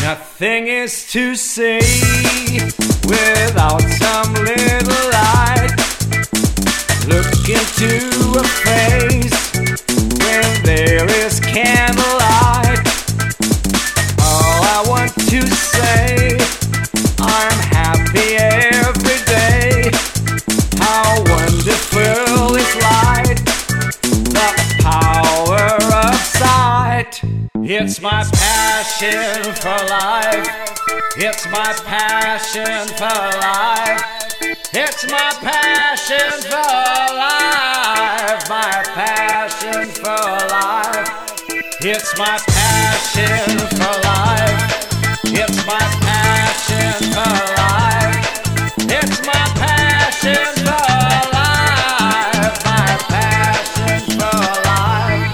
Nothing is to say without some little light. Look into a face when there is candlelight. All I want to say, I'm happy every day. How wonderful is light, the power of sight. It's my passion for life. It's my passion for life. It's my passion for life. My passion for life. It's my passion for life. It's my passion for life. It's my passion for life. My passion for life.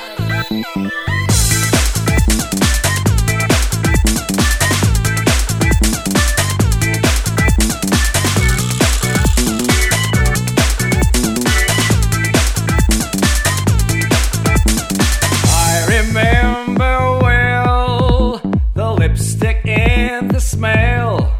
Remember well the lipstick and the smell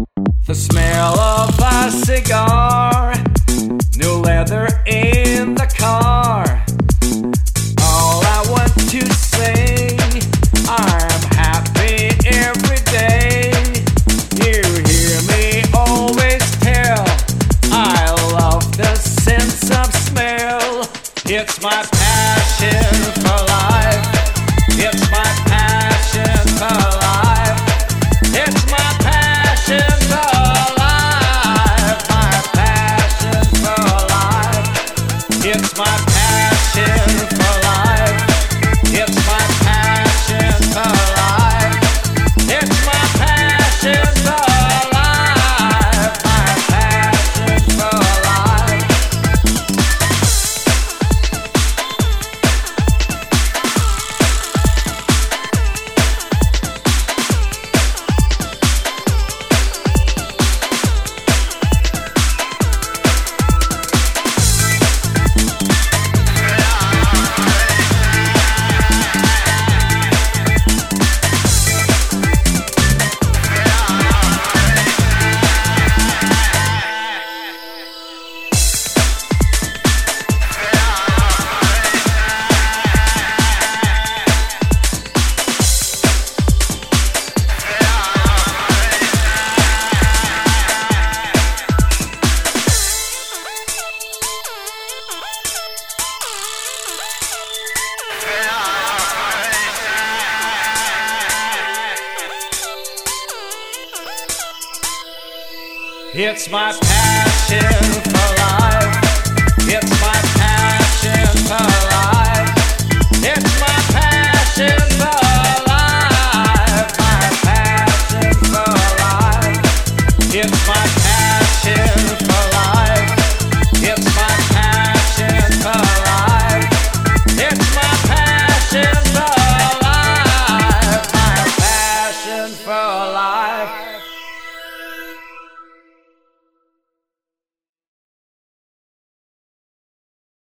of a cigar, new leather in the car. All I want to say, I'm happy every day. You hear me always tell, I love the sense of smell. It's my passion for life. It's my passion for life. It's my passion for life. My passion for life. It's my passion for life. It's my passion for life. It's my passion for life. My passion for life. It's my passion for life. It's my passion for life. It's my passion for life. My passion for life. It's my passion for life. It's my passion for life. It's my passion for life. My passion for life.